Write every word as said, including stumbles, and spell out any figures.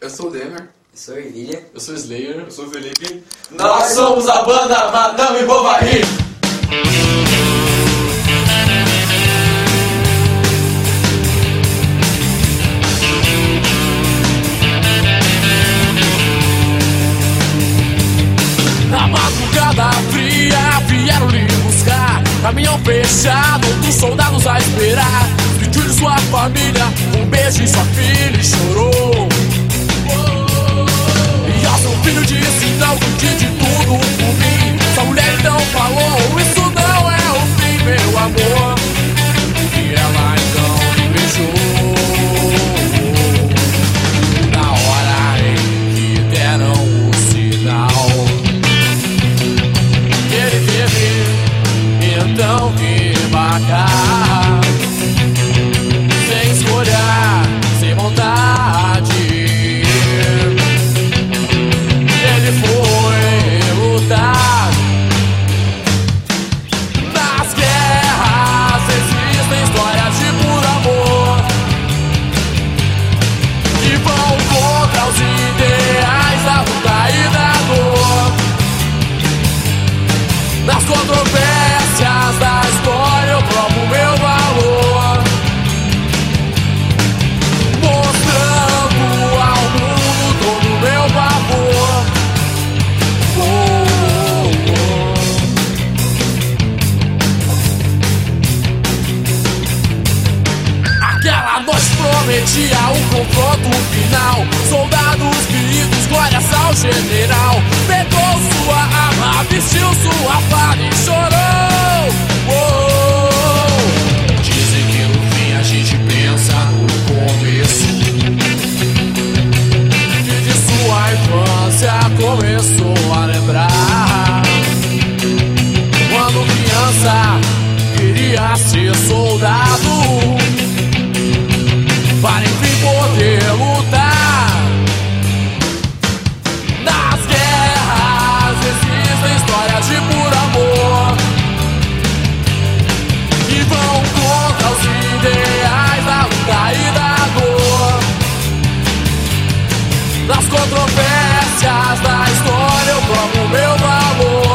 Eu sou o Denner. Eu sou o William. Eu sou o Slayer. Eu sou o Felipe. Nós somos a banda Madame Bovary. Na madrugada fria vieram lhe buscar. Caminhão fechado, outros soldados a esperar. Pediu de sua família um beijo e sua filha chorou. E ao seu filho disse não, cuide de tudo por mim. Sua mulher então falou, isso não é o fim, meu amor. E ela então me beijou. Na hora em que deram o sinal, ele teve então que marcar. Sem escolha, sem vontade, ele foi lutar. Nas guerras existem histórias de puro amor que vão contra os ideais da luta e da dor. Nas controvérsias da história eu provo o meu valor, mostrando ao mundo todo o meu valor. Oh, oh, oh. Aquela noite prometia um confronto final. Soldados feridos, glórias ao general. Pegou sua arma, vestiu sua farda e chorou. Oh, dizem que no fim a gente pensa no começo, que de sua infância começou a lembrar. Quando criança queria ser soldado, para enfim poder lutar. Nas guerras existem histórias de puro amor que vão contra os ideais da luta e da dor. Nas controvérsias da história eu provo o meu valor,